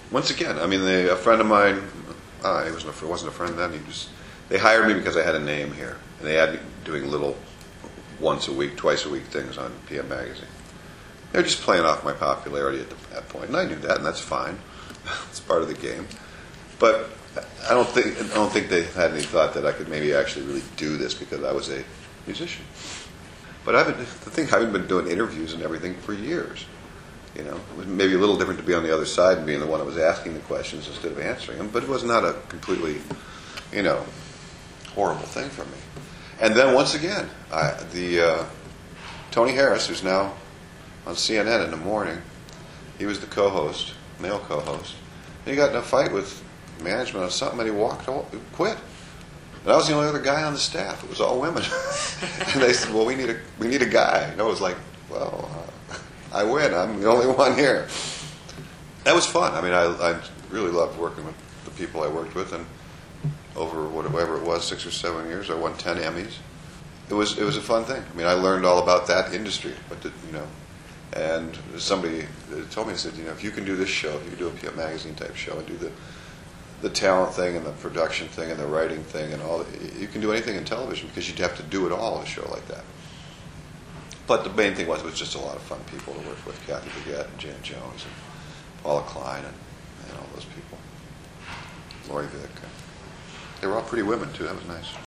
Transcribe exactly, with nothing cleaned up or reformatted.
once again, I mean, they, a friend of mine, uh, he wasn't a, wasn't a friend then. He just they hired me because I had a name here, and they had me doing little once a week, twice a week things on P M Magazine. They were just playing off my popularity at the, that point, and I knew that, and that's fine. It's part of the game. But I don't think I don't think they had any thought that I could maybe actually really do this because I was a musician. But I've been, the thing, I've been doing interviews and everything for years. You know, it was maybe a little different to be on the other side and being the one that was asking the questions instead of answering them. But it was not a completely, you know, horrible thing for me. And then once again, I, the uh, Tony Harris, who's now on C N N in the morning, he was the co-host, male co-host. And he got in a fight with management on something, and he walked, quit. And I was the only other guy on the staff. It was all women. And they said, "Well, we need a we need a guy." And I was like, "Well, uh, I win. I'm the only one here." That was fun. I mean, I, I really loved working with the people I worked with, and over whatever it was, six or seven years, I won ten Emmys. It was it was a fun thing. I mean, I learned all about that industry. But the, you know, and somebody told me, said, you know, if you can do this show, if you can do a P M Magazine type show and do the the talent thing and the production thing and the writing thing and all, you can do anything in television because you'd have to do it all in a show like that. But the main thing was it was just a lot of fun people to work with, Kathy Baguette and Jan Jones and Paula Klein and, and all those people. Lori Vick. They were all pretty women too. That was nice.